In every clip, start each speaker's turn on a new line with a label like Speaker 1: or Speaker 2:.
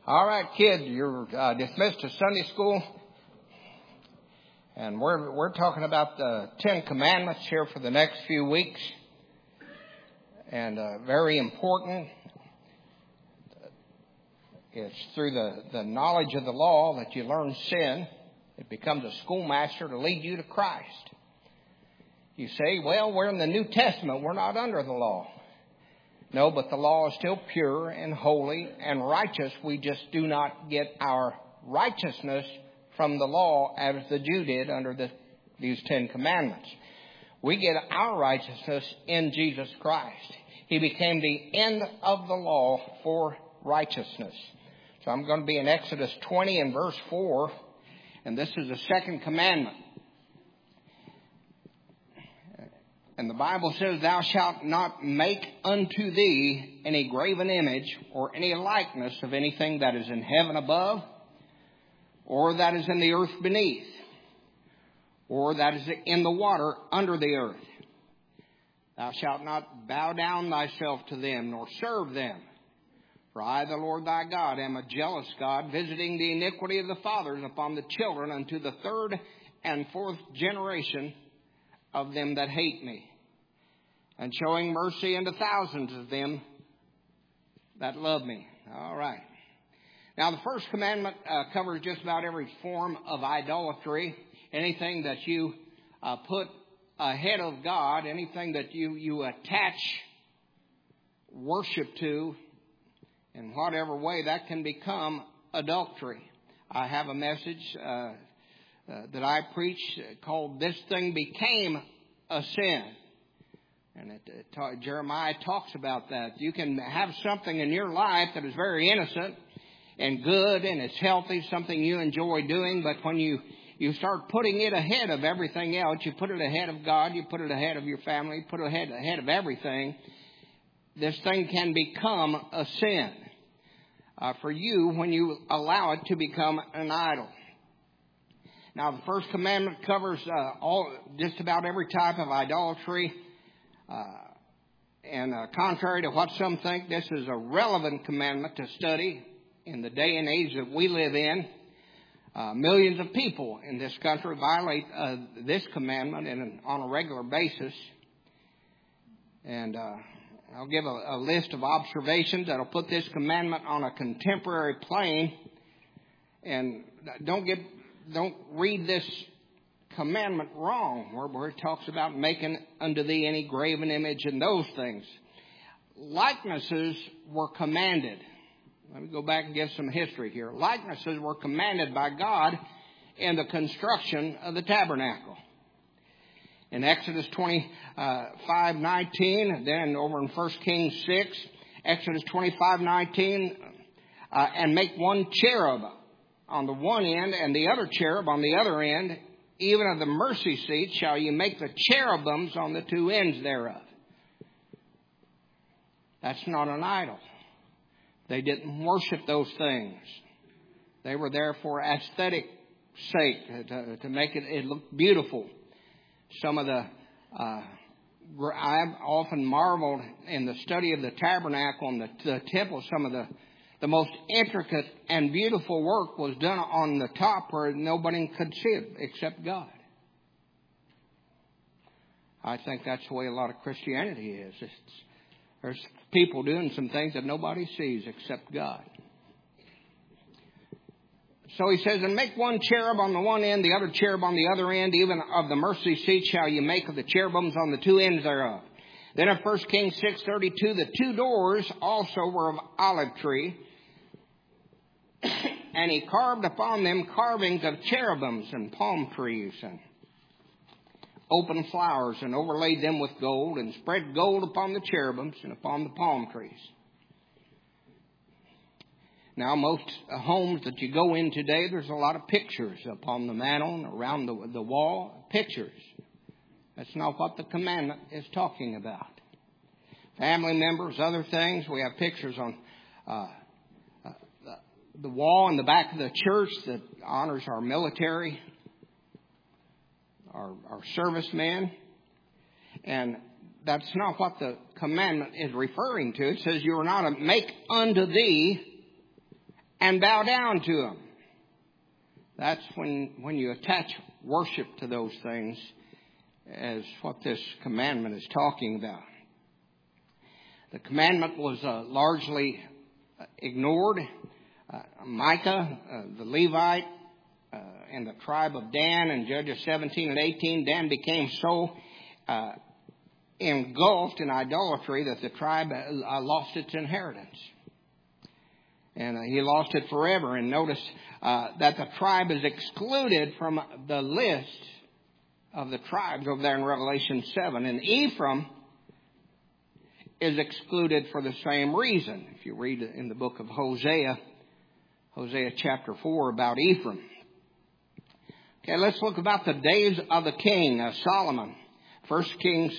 Speaker 1: All right, kids, you're dismissed to Sunday school. And we're talking about the 10 Commandments here for the next few weeks. And very important. It's through the knowledge of the law that you learn sin. It becomes a schoolmaster to lead you to Christ. You say, well, we're in the New Testament. We're not under the law. No, but the law is still pure and holy and righteous. We just do not get our righteousness from the law as the Jew did under these 10 Commandments. We get our righteousness in Jesus Christ. He became the end of the law for righteousness. So I'm going to be in Exodus 20 and verse 4. And this is the second commandment. And the Bible says, thou shalt not make unto thee any graven image or any likeness of anything that is in heaven above, or that is in the earth beneath, or that is in the water under the earth. Thou shalt not bow down thyself to them, nor serve them. For I, the Lord thy God, am a jealous God, visiting the iniquity of the fathers upon the children unto the third and fourth generation of them that hate me, and showing mercy unto thousands of them that love me. All right. Now, the first commandment covers just about every form of idolatry. Anything that you put ahead of God, anything that you attach worship to, in whatever way, that can become adultery. I have a message that I preach called This Thing Became a Sin. And Jeremiah talks about that. You can have something in your life that is very innocent and good and it's healthy, something you enjoy doing, but when you start putting it ahead of everything else, you put it ahead of God, you put it ahead of your family, you put it ahead of everything, this thing can become a sin for you when you allow it to become an idol. Now, the first commandment covers just about every type of idolatry. And contrary to what some think, this is a relevant commandment to study in the day and age that we live in. Millions of people in this country violate this commandment on a regular basis. And I'll give a list of observations that'll put this commandment on a contemporary plane. And don't read this commandment wrong, where it talks about making unto thee any graven image and those things. Likenesses were commanded. Let me go back and give some history here. Likenesses were commanded by God in the construction of the tabernacle. In Exodus 25:19, then over in 1 Kings 6, Exodus 25:19, and make one cherub on the one end and the other cherub on the other end. Even of the mercy seat shall you make the cherubims on the two ends thereof. That's not an idol. They didn't worship those things. They were there for aesthetic sake, to make it look beautiful. Some of I've often marveled in the study of the tabernacle and the temple, some of the most intricate and beautiful work was done on the top where nobody could see it except God. I think that's the way a lot of Christianity is. There's people doing some things that nobody sees except God. So he says, and make one cherub on the one end, the other cherub on the other end, even of the mercy seat shall you make of the cherubims on the two ends thereof. Then in 1 Kings 6:32, the two doors also were of olive tree, and he carved upon them carvings of cherubims and palm trees and open flowers, and overlaid them with gold, and spread gold upon the cherubims and upon the palm trees. Now, most homes that you go in today, there's a lot of pictures upon the mantle and around the wall. Pictures. That's not what the commandment is talking about. Family members, other things. We have pictures on the wall in the back of the church that honors our military, our servicemen. And that's not what the commandment is referring to. It says you are not to make unto thee and bow down to them. That's when you attach worship to those things, as what this commandment is talking about. The commandment was largely ignored. Micah, the Levite, and the tribe of Dan in Judges 17 and 18, Dan became so engulfed in idolatry that the tribe lost its inheritance. And he lost it forever. And notice that the tribe is excluded from the list of the tribes over there in Revelation 7. And Ephraim is excluded for the same reason. If you read in the book of Hosea chapter 4 about Ephraim. Okay, let's look about the days of the king Solomon. 1 Kings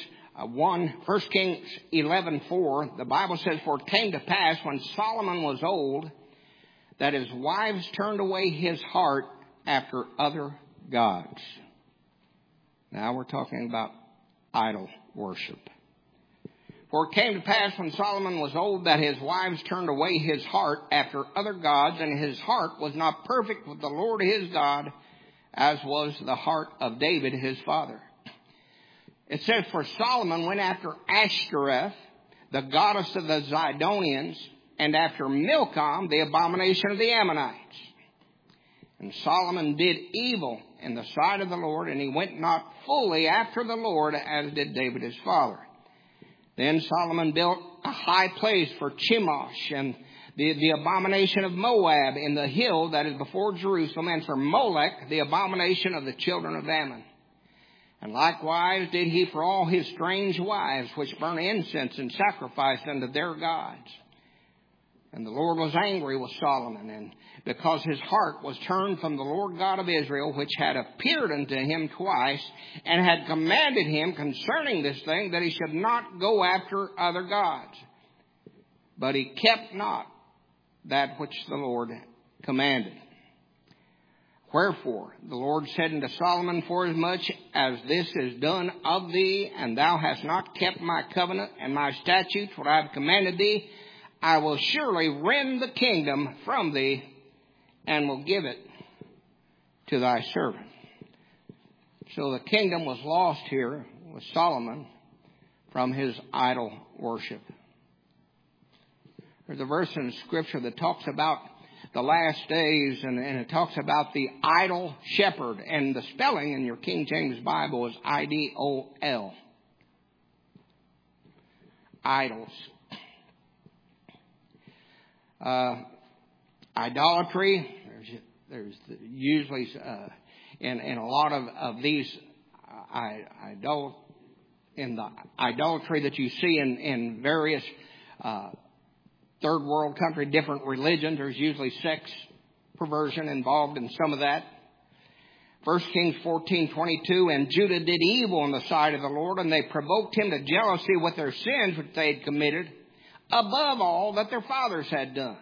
Speaker 1: 11:4. The Bible says, "For it came to pass when Solomon was old, that his wives turned away his heart after other gods." Now we're talking about idol worship. "For it came to pass when Solomon was old that his wives turned away his heart after other gods, and his heart was not perfect with the Lord his God, as was the heart of David his father." It says, "For Solomon went after Ashtoreth, the goddess of the Zidonians, and after Milcom, the abomination of the Ammonites. And Solomon did evil in the sight of the Lord, and he went not fully after the Lord, as did David his father. Then Solomon built a high place for Chemosh, and the abomination of Moab in the hill that is before Jerusalem, and for Molech, the abomination of the children of Ammon. And likewise did he for all his strange wives, which burn incense and sacrifice unto their gods. And the Lord was angry with Solomon, and because his heart was turned from the Lord God of Israel, which had appeared unto him twice, and had commanded him concerning this thing, that he should not go after other gods. But he kept not that which the Lord commanded. Wherefore the Lord said unto Solomon, Forasmuch as this is done of thee, and thou hast not kept my covenant and my statutes, what I have commanded thee, I will surely rend the kingdom from thee, and will give it to thy servant." So the kingdom was lost here with Solomon from his idol worship. There's a verse in Scripture that talks about the last days, and it talks about the idol shepherd. And the spelling in your King James Bible is I-D-O-L. Idols. Idolatry. There's usually in a lot of these in the idolatry that you see in various third world country, different religions, there's usually sex perversion involved in some of that. 1 Kings 14:22, "And Judah did evil in the sight of the Lord, and they provoked him to jealousy with their sins which they had committed, above all that their fathers had done.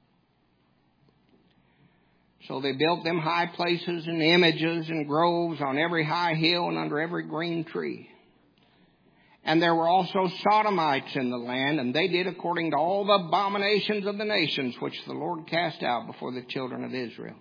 Speaker 1: So they built them high places and images and groves on every high hill and under every green tree. And there were also Sodomites in the land, and they did according to all the abominations of the nations which the Lord cast out before the children of Israel."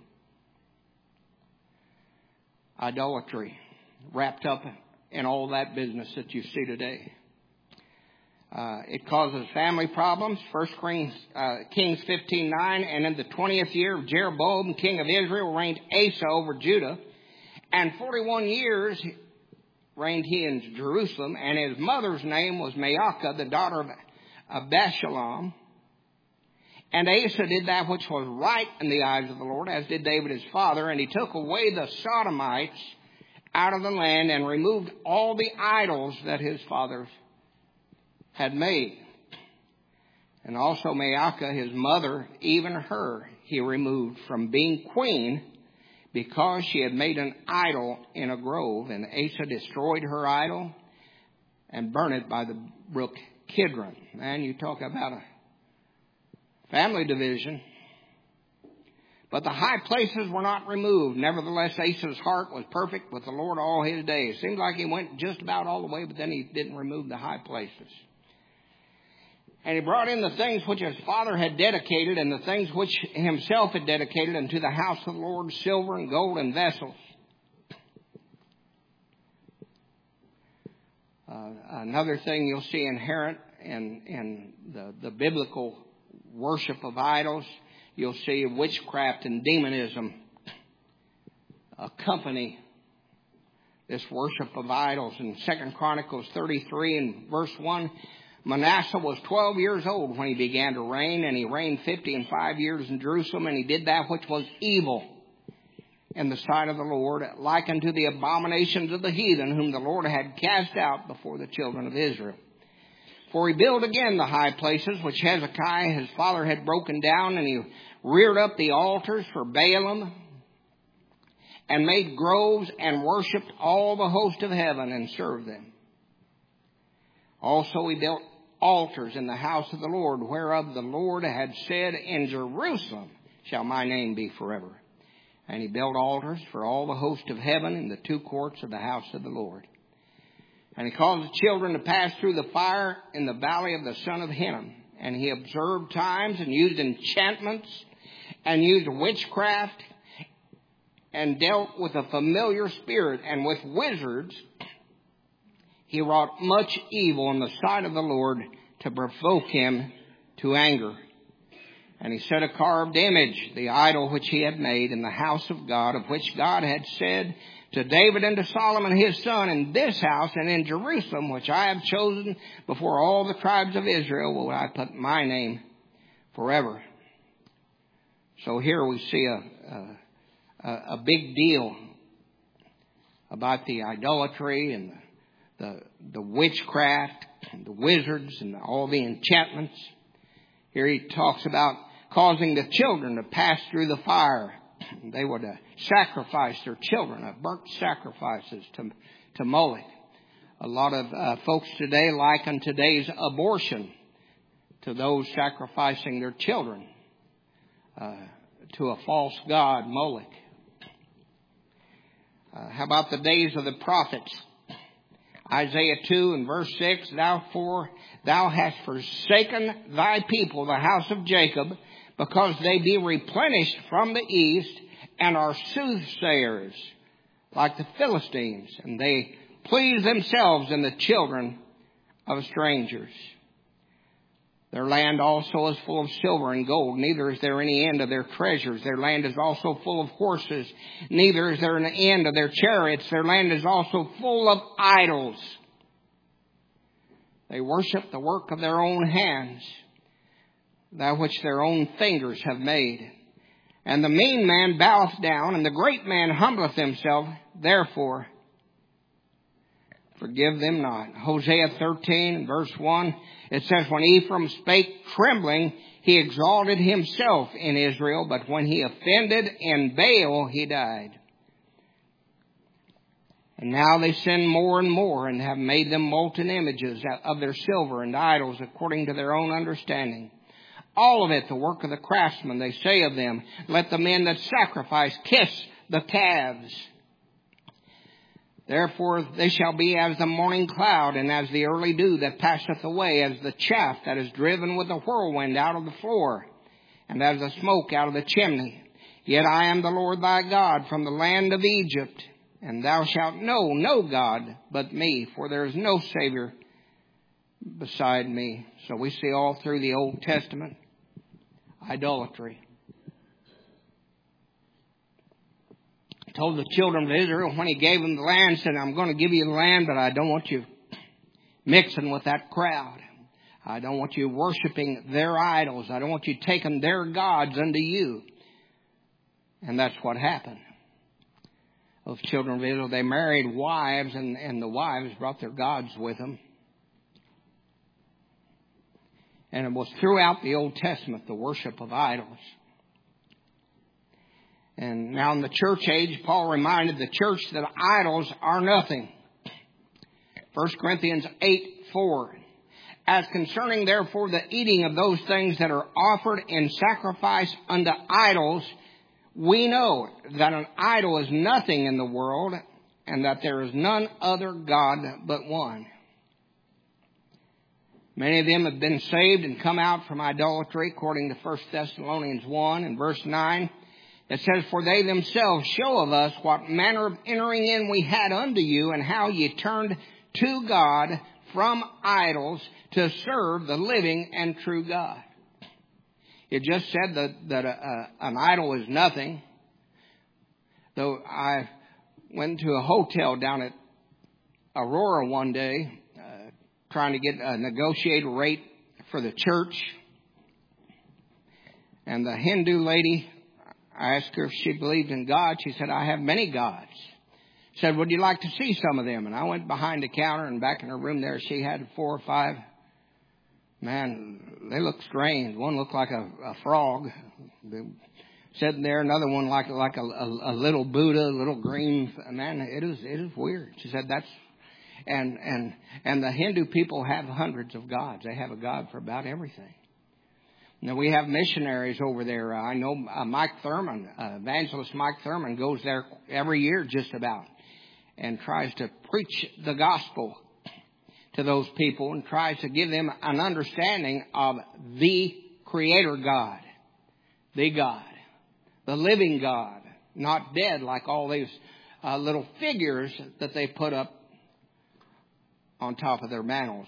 Speaker 1: Idolatry, wrapped up in all that business that you see today. It causes family problems. 1 Kings 15:9, "And in the 20th year of Jeroboam, king of Israel, reigned Asa over Judah, and 41 years reigned he in Jerusalem, and his mother's name was Maacah, the daughter of Abishalom. And Asa did that which was right in the eyes of the Lord, as did David his father, and he took away the Sodomites out of the land, and removed all the idols that his fathers had made. And also Maacah, his mother, even her he removed from being queen, because she had made an idol in a grove. And Asa destroyed her idol and burned it by the brook Kidron." Man, you talk about a family division. "But the high places were not removed. Nevertheless, Asa's heart was perfect with the Lord all his days." Seems like he went just about all the way, but then he didn't remove the high places. And he brought in the things which his father had dedicated, and the things which himself had dedicated unto the house of the Lord, silver and gold and vessels. Another thing you'll see inherent in the biblical worship of idols, you'll see witchcraft and demonism accompany this worship of idols. In 2 Chronicles 33 and verse 1, Manasseh was 12 years old when he began to reign, and he reigned 55 years in Jerusalem, and he did that which was evil in the sight of the Lord, like unto the abominations of the heathen, whom the Lord had cast out before the children of Israel. For he built again the high places which Hezekiah his father had broken down, and he reared up the altars for Baalim, and made groves, and worshipped all the host of heaven, and served them. Also he built altars in the house of the Lord, whereof the Lord had said, In Jerusalem shall my name be forever. And he built altars for all the host of heaven in the two courts of the house of the Lord. And he caused the children to pass through the fire in the valley of the son of Hinnom. And he observed times, and used enchantments, and used witchcraft, and dealt with a familiar spirit, and with wizards. He wrought much evil in the sight of the Lord, to provoke him to anger. And he set a carved image, the idol which he had made, in the house of God, of which God had said to David and to Solomon his son, In this house and in Jerusalem, which I have chosen before all the tribes of Israel, will I put my name forever. So here we see a big deal about the idolatry and the witchcraft, and the wizards, and all the enchantments. Here he talks about causing the children to pass through the fire. They would sacrifice their children, burnt sacrifices to Moloch. A lot of folks today liken today's abortion to those sacrificing their children to a false god, Moloch. How about the days of the prophets? Isaiah 2 and verse 6, Thou hast forsaken thy people, the house of Jacob, because they be replenished from the east, and are soothsayers like the Philistines, and they please themselves in the children of strangers. Their land also is full of silver and gold, neither is there any end of their treasures. Their land is also full of horses, neither is there an end of their chariots. Their land is also full of idols. They worship the work of their own hands, that which their own fingers have made. And the mean man boweth down, and the great man humbleth himself. Therefore, forgive them not. Hosea 13, verse 1, it says, When Ephraim spake trembling, he exalted himself in Israel, but when he offended in Baal, he died. And now they sin more and more, and have made them molten images of their silver and idols according to their own understanding. All of it the work of the craftsmen. They say of them, Let the men that sacrifice kiss the calves. Therefore they shall be as the morning cloud, and as the early dew that passeth away, as the chaff that is driven with the whirlwind out of the floor, and as the smoke out of the chimney. Yet I am the Lord thy God from the land of Egypt, and thou shalt know no God but me, for there is no Savior beside me. So we see all through the Old Testament idolatry. He told the children of Israel when he gave them the land, said, I'm going to give you the land, but I don't want you mixing with that crowd. I don't want you worshiping their idols. I don't want you taking their gods unto you. And that's what happened. Those children of Israel, they married wives, and the wives brought their gods with them. And it was throughout the Old Testament, the worship of idols. And now in the church age, Paul reminded the church that idols are nothing. 1 Corinthians 8:4. As concerning therefore the eating of those things that are offered in sacrifice unto idols, we know that an idol is nothing in the world, and that there is none other God but one. Many of them have been saved and come out from idolatry, according to 1 Thessalonians 1 and verse 9. It says, "For they themselves show of us what manner of entering in we had unto you, and how ye turned to God from idols to serve the living and true God." It just said that an idol is nothing. Though I went to a hotel down at Aurora one day, trying to get a negotiated rate for the church. And the Hindu lady, I asked her if she believed in God. She said, "I have many gods." Said, "Would you like to see some of them?" And I went behind the counter, and back in her room there, she had 4 or 5. Man, they looked strange. One looked like a frog sitting there. Another one like a little Buddha, a little green. Man, it is weird. She said, "That's..." And the Hindu people have hundreds of gods. They have a god for about everything. Now, we have missionaries over there. I know Mike Thurman, evangelist Mike Thurman, goes there every year just about and tries to preach the gospel to those people and tries to give them an understanding of the Creator God, the living God, not dead like all these little figures that they put up on top of their mantles.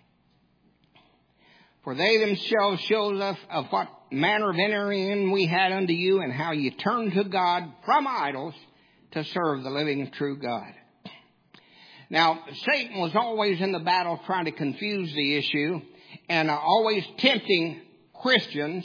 Speaker 1: "For they themselves shows us of what manner of entering in we had unto you, and how ye turned to God from idols to serve the living and true God." Now, Satan was always in the battle trying to confuse the issue and always tempting Christians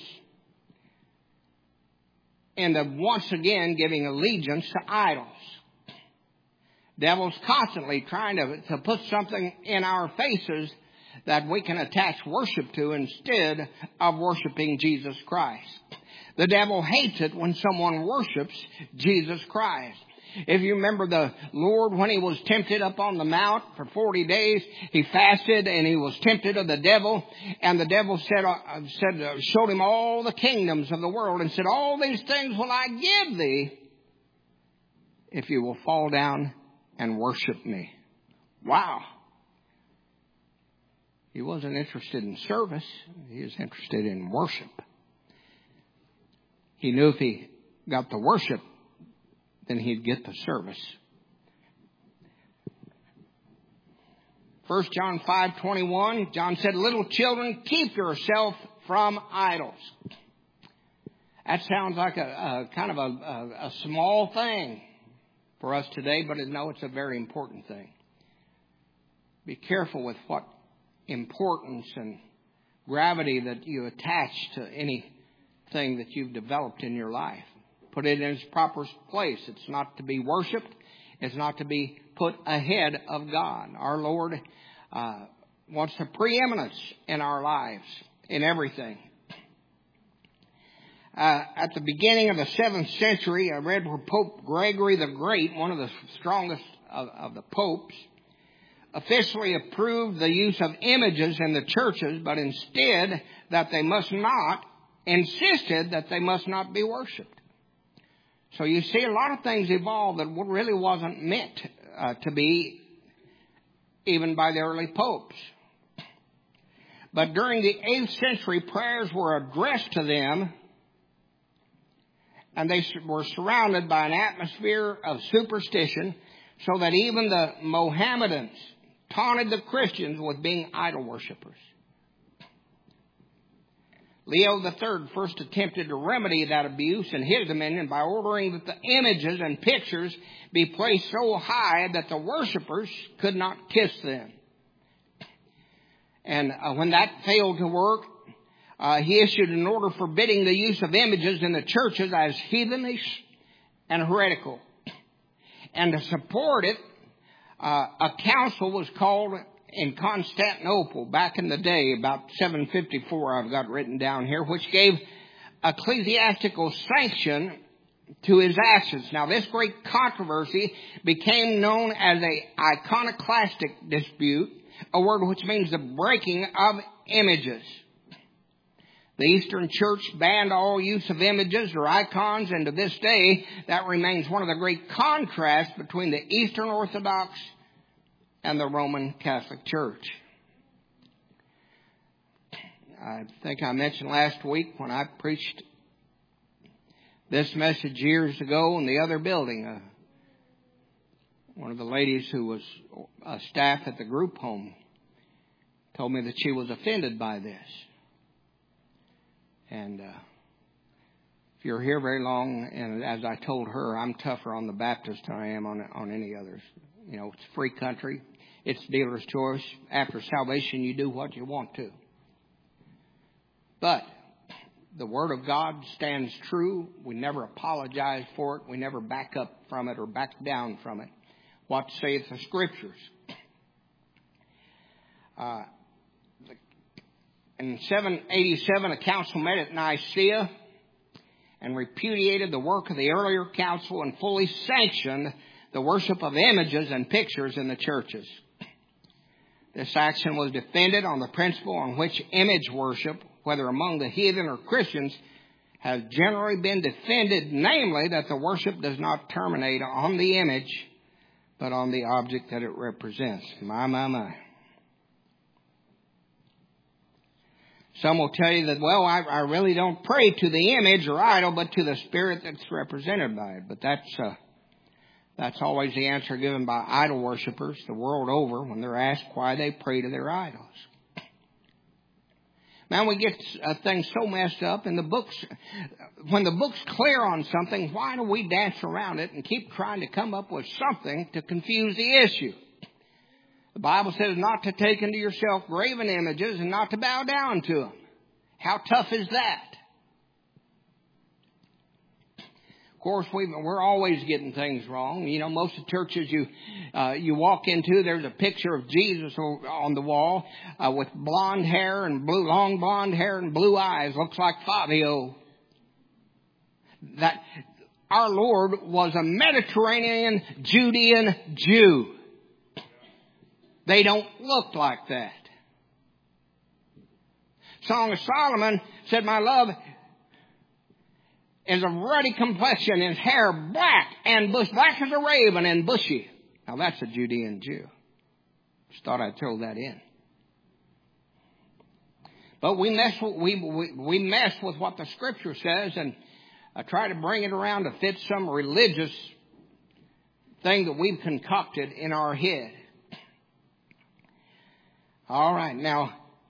Speaker 1: into once again giving allegiance to idols. Devil's constantly trying to put something in our faces that we can attach worship to instead of worshiping Jesus Christ. The devil hates it when someone worships Jesus Christ. If you remember the Lord, when he was tempted up on the mount for 40 days, he fasted and he was tempted of the devil. And the devil showed him all the kingdoms of the world and said, "All these things will I give thee if you will fall down and worship me." Wow. He wasn't interested in service. He was interested in worship. He knew if he got the worship, then he'd get the service. 1 John 5:21, John said, "Little children, keep yourself from idols." That sounds like a kind of a small thing for us today, but no, it's a very important thing. Be careful with what importance and gravity that you attach to anything that you've developed in your life. Put it in its proper place. It's not to be worshipped. It's not to be put ahead of God. Our Lord wants the preeminence in our lives, in everything. At the beginning of the 7th century, I read where Pope Gregory the Great, one of the strongest of the popes, officially approved the use of images in the churches, but insisted that they must not be worshipped. So you see, a lot of things evolved that really wasn't meant to be, even by the early popes. But during the 8th century, prayers were addressed to them, and they were surrounded by an atmosphere of superstition, so that even the Mohammedans taunted the Christians with being idol worshippers. Leo III first attempted to remedy that abuse in his dominion by ordering that the images and pictures be placed so high that the worshippers could not kiss them. And when that failed to work, he issued an order forbidding the use of images in the churches as heathenish and heretical. And to support it, a council was called in Constantinople back in the day, about 754, I've got written down here, which gave ecclesiastical sanction to his actions. Now, this great controversy became known as a iconoclastic dispute, a word which means the breaking of images. The Eastern Church banned all use of images or icons, and to this day, that remains one of the great contrasts between the Eastern Orthodox and the Roman Catholic Church. I think I mentioned last week when I preached this message years ago in the other building. One of the ladies who was a staff at the group home told me that she was offended by this. And if you're here very long, and as I told her, I'm tougher on the Baptist than I am on any others. You know, it's a free country. It's dealer's choice. After salvation, you do what you want to. But the Word of God stands true. We never apologize for it. We never back up from it or back down from it. What saith the Scriptures? In 787, a council met at Nicaea and repudiated the work of the earlier council and fully sanctioned the worship of images and pictures in the churches. This action was defended on the principle on which image worship, whether among the heathen or Christians, has generally been defended, namely that the worship does not terminate on the image, but on the object that it represents. My. Some will tell you that, well, I really don't pray to the image or idol, but to the spirit that's represented by it. But that's always the answer given by idol worshipers the world over when they're asked why they pray to their idols. Man, we get things so messed up in the books. When the book's clear on something, why do we dance around it and keep trying to come up with something to confuse the issue? The Bible says not to take unto yourself graven images and not to bow down to them. How tough is that? Of course, we're always getting things wrong. You know, most of the churches you walk into, there's a picture of Jesus on the wall with blonde hair and long blonde hair and blue eyes. Looks like Fabio. That our Lord was a Mediterranean Judean Jew. They don't look like that. Song of Solomon said, my love is of ruddy complexion, his hair black and black as a raven and bushy. Now that's a Judean Jew. Just thought I'd throw that in. But we mess with what the Scripture says and try to bring it around to fit some religious thing that we've concocted in our head. All right, now,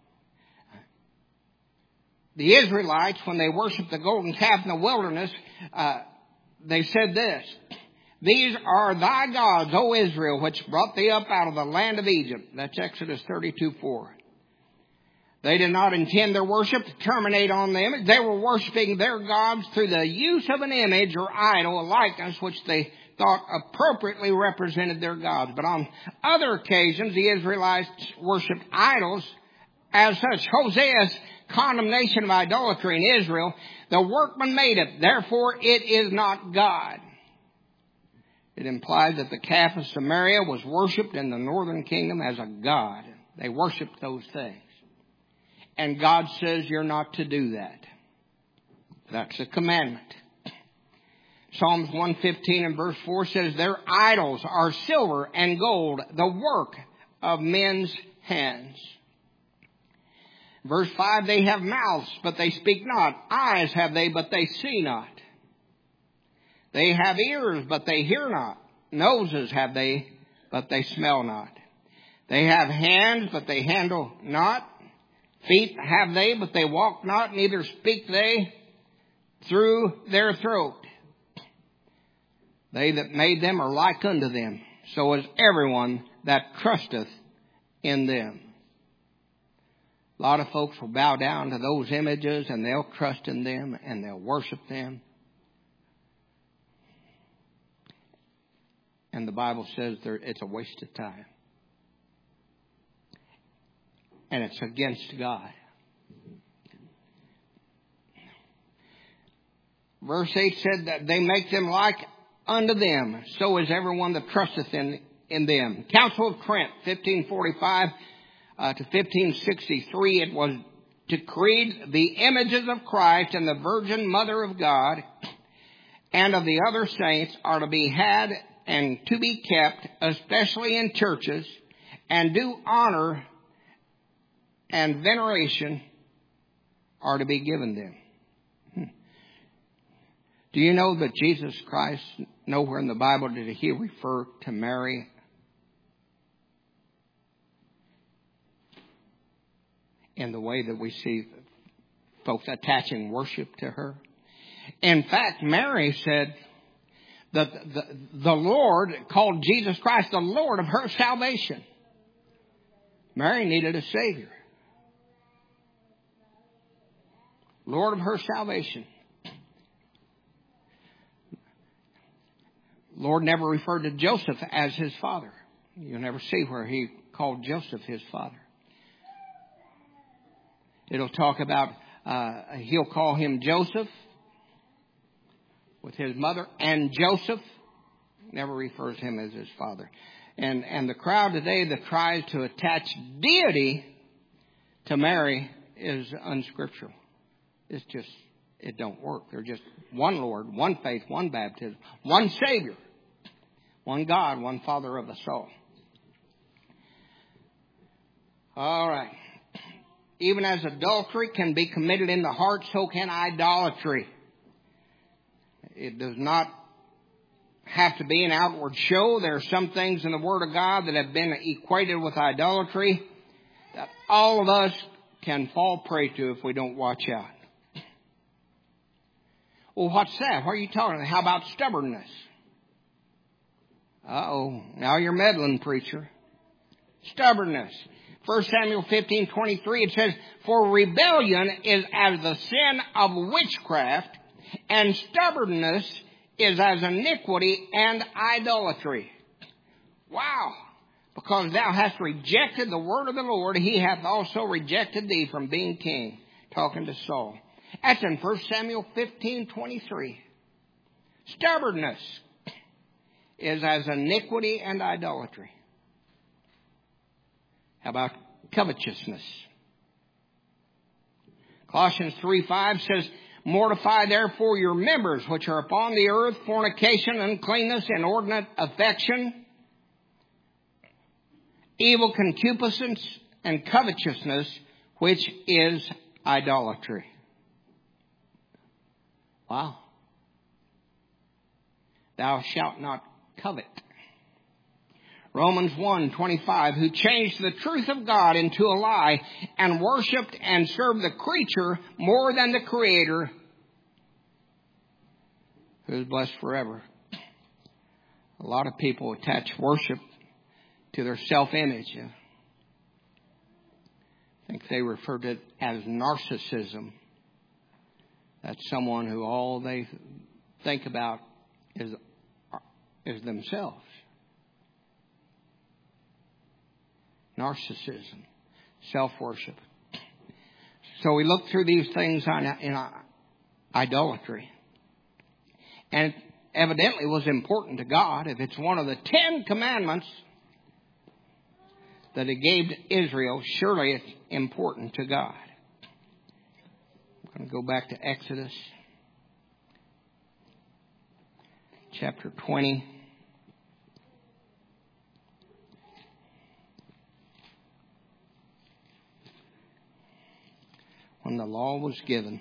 Speaker 1: the Israelites, when they worshiped the golden calf in the wilderness, they said this, these are thy gods, O Israel, which brought thee up out of the land of Egypt. That's Exodus 32:4. They did not intend their worship to terminate on the image. They were worshiping their gods through the use of an image or idol, a likeness, which they thought appropriately represented their gods. But on other occasions, the Israelites worshipped idols as such. Hosea's condemnation of idolatry in Israel, the workman made it, therefore it is not God. It implied that the calf of Samaria was worshipped in the northern kingdom as a god. They worshipped those things. And God says you're not to do that. That's a commandment. Psalms 115 and verse 4 says, their idols are silver and gold, the work of men's hands. Verse 5, they have mouths, but they speak not. Eyes have they, but they see not. They have ears, but they hear not. Noses have they, but they smell not. They have hands, but they handle not. Feet have they, but they walk not, neither speak they through their throat. They that made them are like unto them. So is everyone that trusteth in them. A lot of folks will bow down to those images and they'll trust in them and they'll worship them. And the Bible says it's a waste of time. And it's against God. Verse 8 said that they make them like unto them, so is everyone that trusteth in them. Council of Trent, 1545 to 1563, it was decreed the images of Christ and the Virgin Mother of God and of the other saints are to be had and to be kept, especially in churches, and due honor and veneration are to be given them. Do you know that Jesus Christ, nowhere in the Bible did he refer to Mary in the way that we see folks attaching worship to her? In fact, Mary said that the Lord called Jesus Christ the Lord of her salvation. Mary needed a Savior. Lord of her salvation. Lord never referred to Joseph as his father. You'll never see where he called Joseph his father. It'll talk about, he'll call him Joseph with his mother, and Joseph never refers him as his father. And the crowd today that tries to attach deity to Mary is unscriptural. It's just, it don't work. They're just one Lord, one faith, one baptism, one Savior, one God, one Father of us all. All right. Even as adultery can be committed in the heart, so can idolatry. It does not have to be an outward show. There are some things in the Word of God that have been equated with idolatry that all of us can fall prey to if we don't watch out. Well, what's that? What are you talking about? How about stubbornness? Uh-oh. Now you're meddling, preacher. Stubbornness. 1 Samuel 15:23, it says, "For rebellion is as the sin of witchcraft, and stubbornness is as iniquity and idolatry." Wow. Because thou hast rejected the word of the Lord, he hath also rejected thee from being king. Talking to Saul. That's in 1 Samuel 15:23. Stubbornness is as iniquity and idolatry. How about covetousness? Colossians 3:5 says, "Mortify therefore your members which are upon the earth, fornication, uncleanness, inordinate affection, evil concupiscence, and covetousness, which is idolatry." Wow. Thou shalt not covet. Romans 1:25, "Who changed the truth of God into a lie, and worshipped and served the creature more than the Creator, who is blessed forever." A lot of people attach worship to their self-image. I think they refer to it as narcissism. That's someone who all they think about is themselves. Narcissism, self-worship. So we look through these things in idolatry. And it evidently was important to God. If it's one of the 10 commandments that he gave to Israel, surely it's important to God. I'm going to go back to Exodus chapter 20. When the law was given.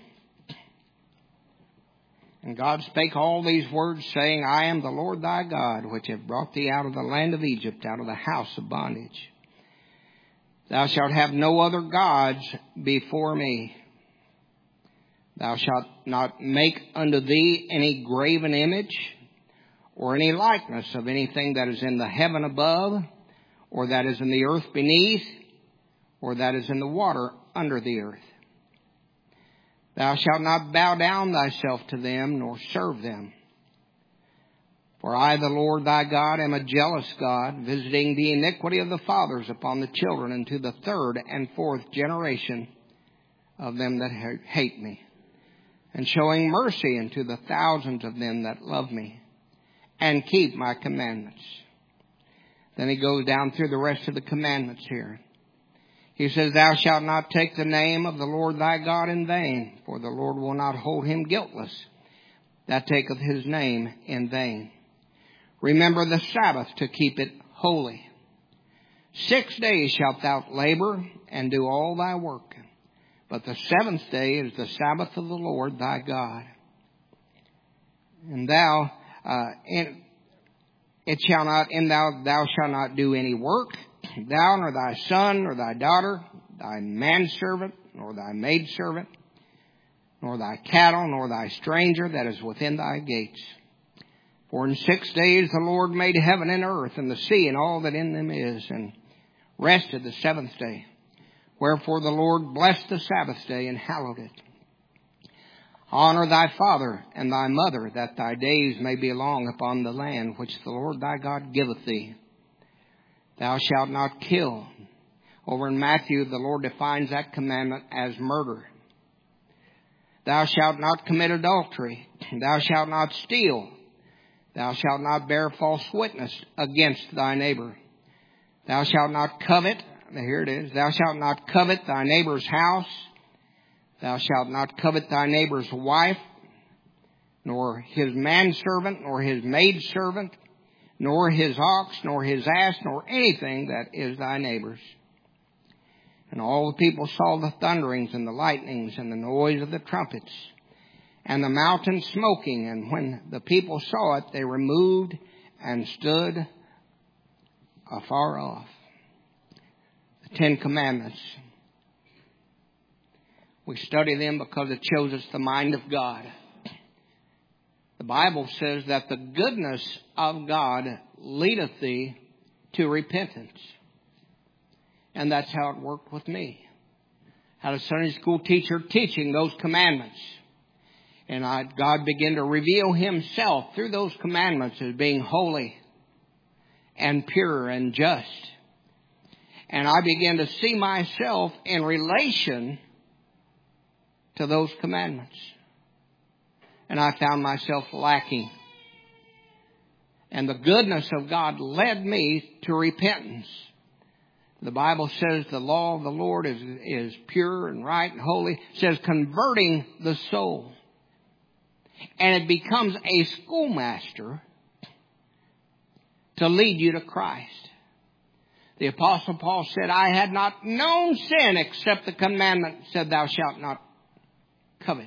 Speaker 1: "And God spake all these words, saying, I am the Lord thy God, which have brought thee out of the land of Egypt, out of the house of bondage. Thou shalt have no other gods before me. Thou shalt not make unto thee any graven image, or any likeness of anything that is in the heaven above, or that is in the earth beneath, or that is in the water under the earth. Thou shalt not bow down thyself to them, nor serve them. For I, the Lord thy God, am a jealous God, visiting the iniquity of the fathers upon the children, unto the third and fourth generation of them that hate me, and showing mercy unto the thousands of them that love me, and keep my commandments." Then he goes down through the rest of the commandments here. He says, "Thou shalt not take the name of the Lord thy God in vain, for the Lord will not hold him guiltless that taketh his name in vain. Remember the Sabbath to keep it holy. 6 days shalt thou labor and do all thy work. But the seventh day is the Sabbath of the Lord thy God. And thou shalt not do any work, thou nor thy son nor thy daughter, thy manservant nor thy maidservant, nor thy cattle nor thy stranger that is within thy gates. For in 6 days the Lord made heaven and earth and the sea and all that in them is, and rested the seventh day. Wherefore the Lord blessed the Sabbath day and hallowed it. Honor thy father and thy mother, that thy days may be long upon the land which the Lord thy God giveth thee. Thou shalt not kill. Over in Matthew, the Lord defines that commandment as murder. Thou shalt not commit adultery. Thou shalt not steal. Thou shalt not bear false witness against thy neighbor. Thou shalt not covet. Here it is. Thou shalt not covet thy neighbor's house. Thou shalt not covet thy neighbor's wife, nor his manservant, nor his maidservant, nor his ox, nor his ass, nor anything that is thy neighbor's. And all the people saw the thunderings and the lightnings and the noise of the trumpets and the mountain smoking. And when the people saw it, they removed and stood afar off. The 10 Commandments. We study them because it shows us the mind of God. The Bible says that the goodness of God leadeth thee to repentance. And that's how it worked with me. I had a Sunday school teacher teaching those commandments. And God began to reveal Himself through those commandments as being holy and pure and just. And I began to see myself in relation to those commandments. And I found myself lacking. And the goodness of God led me to repentance. The Bible says the law of the Lord is pure and right and holy. It says converting the soul. And it becomes a schoolmaster to lead you to Christ. The Apostle Paul said, I had not known sin except the commandment said, thou shalt not covet.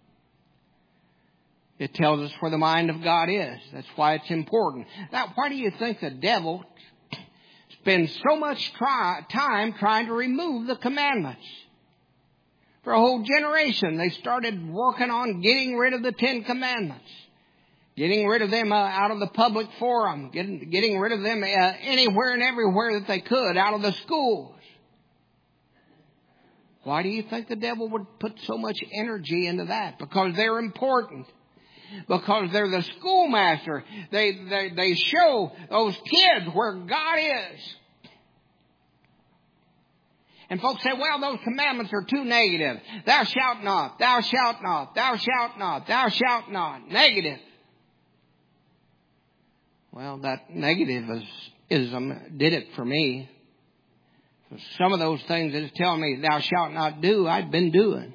Speaker 1: It tells us where the mind of God is. That's why it's important. Now, why do you think the devil spends so much time trying to remove the commandments? For a whole generation, they started working on getting rid of the 10 Commandments. Getting rid of them out of the public forum. Getting rid of them anywhere and everywhere that they could, out of the schools. Why do you think the devil would put so much energy into that? Because they're important. Because they're the schoolmaster. They show those kids where God is. And folks say, well, those commandments are too negative. Thou shalt not, thou shalt not, thou shalt not, thou shalt not. Negative. Well, that negativism did it for me. Some of those things that it's telling me thou shalt not do, I've been doing.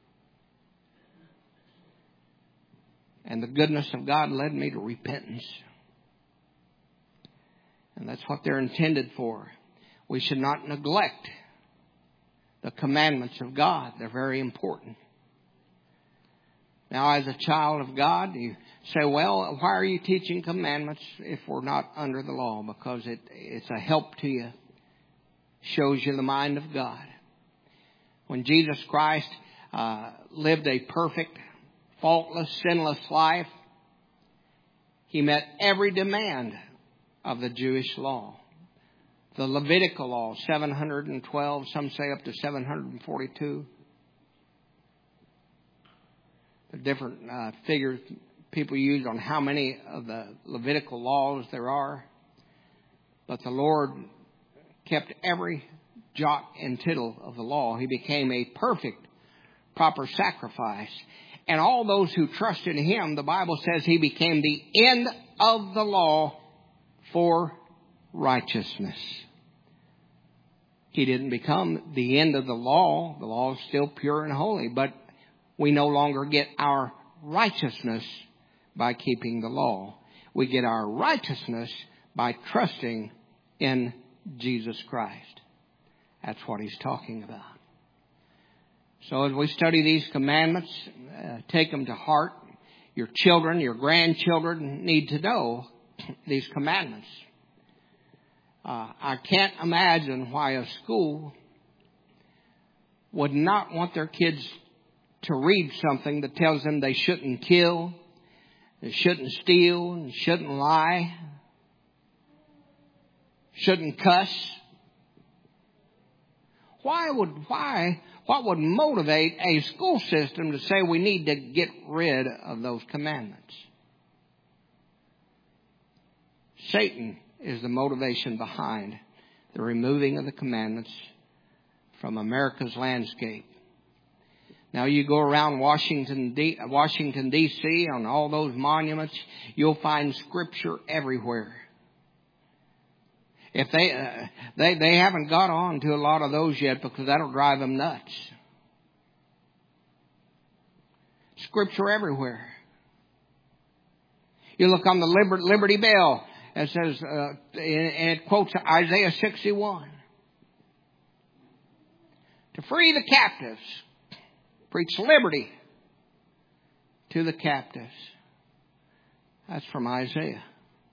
Speaker 1: And the goodness of God led me to repentance. And that's what they're intended for. We should not neglect the commandments of God. They're very important. Now, as a child of God, you say, well, why are you teaching commandments if we're not under the law? Because it's a help to you. Shows you the mind of God. When Jesus Christ lived a perfect, faultless, sinless life, He met every demand of the Jewish law. The Levitical law, 712, some say up to 742. The different figures people use on how many of the Levitical laws there are. But the Lord kept every jot and tittle of the law. He became a perfect, proper sacrifice. And all those who trust in Him, the Bible says He became the end of the law for righteousness. He didn't become the end of the law. The law is still pure and holy, but we no longer get our righteousness by keeping the law. We get our righteousness by trusting in Jesus Christ. That's what He's talking about. So as we study these commandments, take them to heart. Your children, your grandchildren need to know these commandments. I can't imagine why a school would not want their kids to read something that tells them they shouldn't kill, they shouldn't steal, and shouldn't lie, shouldn't cuss. What would motivate a school system to say we need to get rid of those commandments? Satan is the motivation behind the removing of the commandments from America's landscape. Now you go around Washington, D.C., on all those monuments, you'll find Scripture everywhere. If they haven't got on to a lot of those yet, because that'll drive them nuts. Scripture everywhere. You look on the Liberty Bell, it says, and it quotes Isaiah 61. To free the captives, preach liberty to the captives. That's from Isaiah.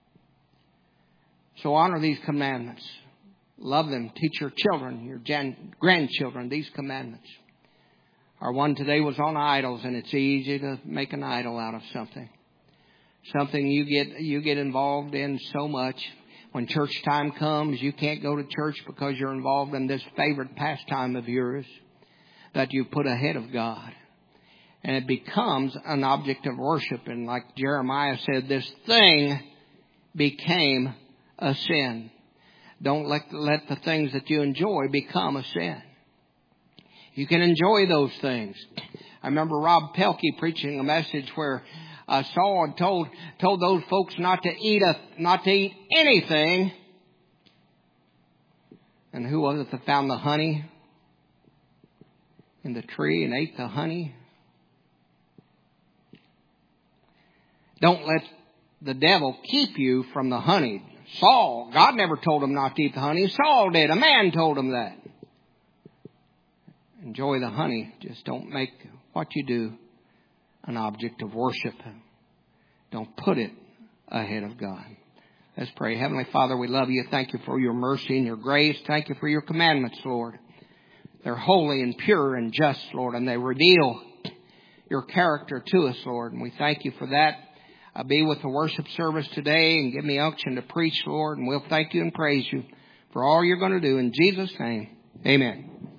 Speaker 1: So honor these commandments. Love them. Teach your children, your grandchildren, these commandments. Our one today was on idols, and it's easy to make an idol out of something. Something you get involved in so much. When church time comes, you can't go to church because you're involved in this favorite pastime of yours that you put ahead of God. And it becomes an object of worship. And like Jeremiah said, this thing became a sin. Don't let the things that you enjoy become a sin. You can enjoy those things. I remember Rob Pelkey preaching a message where Saul had told those folks not to eat anything. And who was it that found the honey in the tree and ate the honey? Don't let the devil keep you from the honey. Saul, God never told him not to eat the honey. Saul did. A man told him that. Enjoy the honey. Just don't make what you do an object of worship. Don't put it ahead of God. Let's pray. Heavenly Father, we love you. Thank you for your mercy and your grace. Thank you for your commandments, Lord. They're holy and pure and just, Lord, and they reveal your character to us, Lord. And we thank you for that. Be with the worship service today and give me unction to preach, Lord. And we'll thank you and praise you for all you're going to do. In Jesus' name, amen.